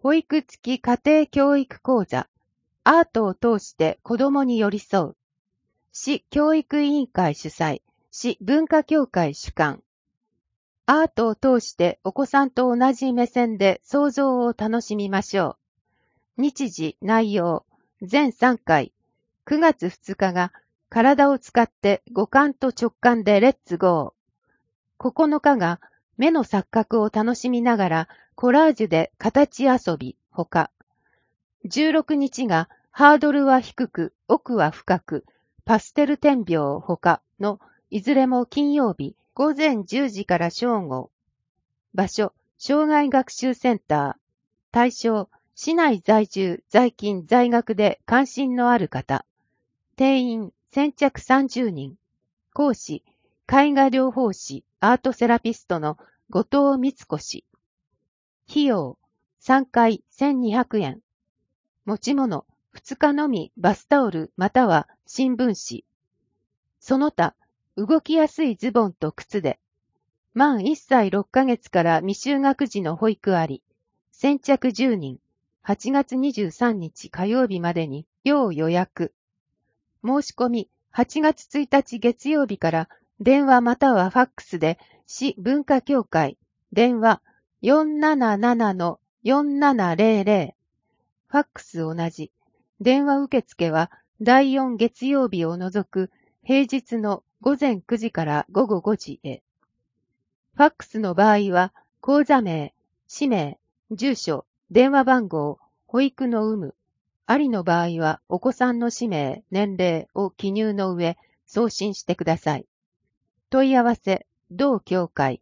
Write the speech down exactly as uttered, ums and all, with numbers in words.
保育付き家庭教育講座、アートを通して子どもに寄り添う。市教育委員会主催、市文化協会主管。アートを通してお子さんと同じ目線で創造を楽しみましょう。日時、内容、全さんかい。くがつふつかが体を使って五感と直感でレッツゴー。ここのかが目の錯覚を楽しみながらコラージュで形遊びほか。じゅうろくにちがハードルは低く奥は深くパステル点描ほかのいずれも金曜日ごぜんじゅうじから正午。場所、障害学習センター。対象、市内在住、在勤、在学で関心のある方。定員、先着さんじゅうにん。講師、絵画療法士、アートセラピストの後藤光子氏。費用、さんかいせんにひゃくえん。持ち物、ふつかのみバスタオルまたは新聞紙。その他、動きやすいズボンと靴で。満いっさいろっかげつから未就学児の保育あり。先着じゅうにん。はちがつにじゅうさんにち火曜日までに要予約。申し込みはちがつついたち月曜日から電話またはファックスで市文化協会電話 よんなななのよんななぜろぜろ ファックス同じ。電話受付はだいよん月曜日を除く平日のごぜんくじからごごごじへ。ファックスの場合は口座名、氏名、住所、電話番号、保育の有無。ありの場合はお子さんの氏名、年齢を記入の上送信してください。問い合わせ、同協会